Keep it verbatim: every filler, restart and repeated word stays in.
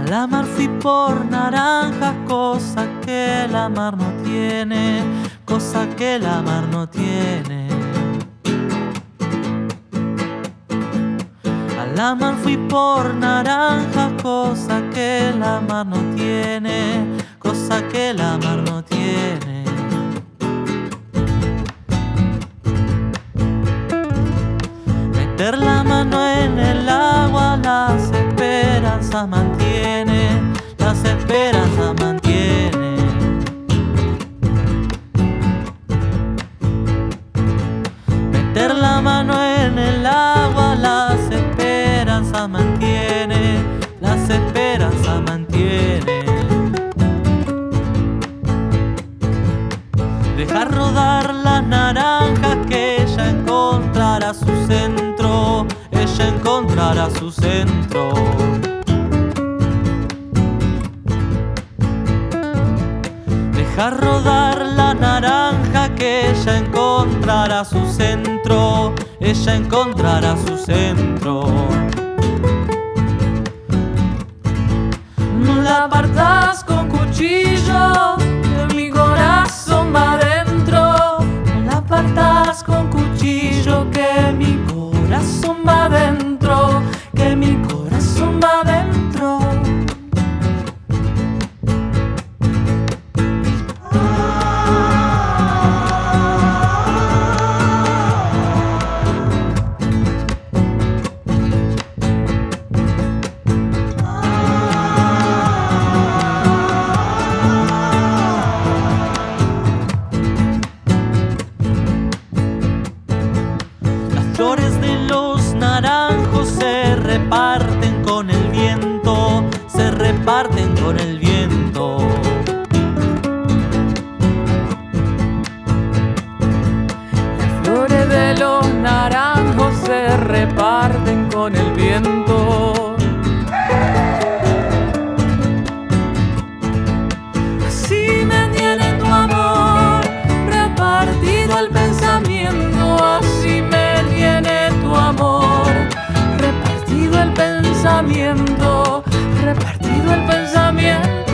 la mar fui por naranjas, cosa que la mar no tiene, cosa que la mar no tiene. A la mar fui por naranjas, cosa que la mar no tiene, cosa que la mar no tiene. Meter la mano en el agua, las esperanzas mantiene, las esperanzas mantiene. Meter la mano en el agua, las esperanzas mantiene, las esperanzas mantiene. Dejar rodar las naranjas que ella encontrará su centro, ella encontrará su centro. Dejar rodar la naranja que ella encontrará su centro, ella encontrará su centro. No la partas con cuchillo, que mi corazón va adentro. No la partas con cuchillo, que mi corazón va adentro, que mi corazón va adentro. Flores de los naranjos se reparten con el viento, se reparten con el viento. Las flores de los naranjos se reparten con el viento. Así me tiene tu amor repartido el pensamiento, así me tiene tu amor repartido el pensamiento, repartido el pensamiento.